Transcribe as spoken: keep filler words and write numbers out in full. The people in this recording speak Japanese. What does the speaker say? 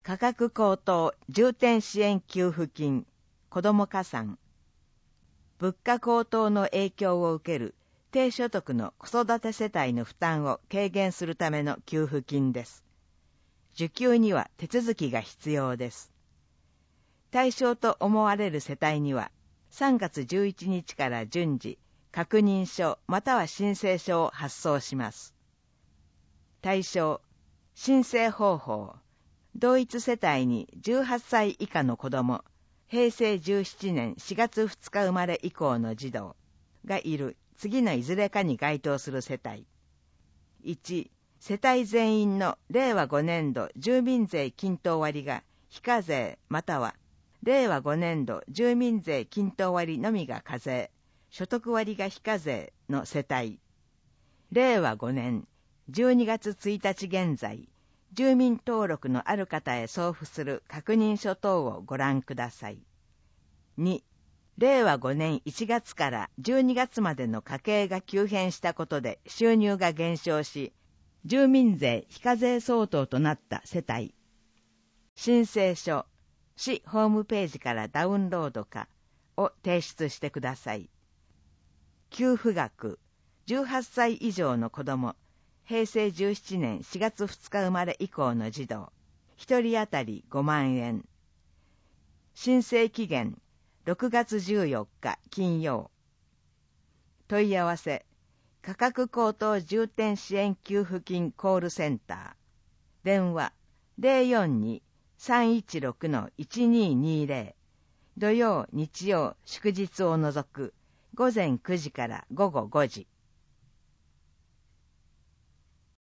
価格高騰重点支援給付金、子ども加算。物価高騰の影響を受ける低所得の子育て世帯の負担を軽減するための給付金です。受給には手続きが必要です。対象と思われる世帯には、さんがつじゅういちにちから順次、確認書または申請書を発送します。対象、申請方法、同一世帯にじゅうはっさい以下の子ども、へいせいじゅうななねんしがつふつか生まれ以降の児童がいる次のいずれかに該当する世帯。いち、世帯全員のれいわごねんど住民税均等割が非課税またはれいわごねんど住民税均等割のみが課税、所得割が非課税の世帯。れいわごねんじゅうにがつついたち現在、住民登録のある方へ送付する確認書等をご覧ください。に、れいわごねんいちがつからじゅうにがつまでの家計が急変したことで収入が減少し、住民税非課税相当となった世帯。申請書、市ホームページからダウンロードかを提出してください。給付額、じゅうはっさい以上の子ども、へいせいじゅうななねんしがつふつか生まれ以降の児童、ひとり当たりごまんえん。申請期限、ろくがつじゅうよっか金曜。問い合わせ、価格高騰重点支援給付金コールセンター。電話、ぜろよんに さんいちろく いちににぜろ。土曜、日曜、祝日を除く、午前くじから午後ごじ。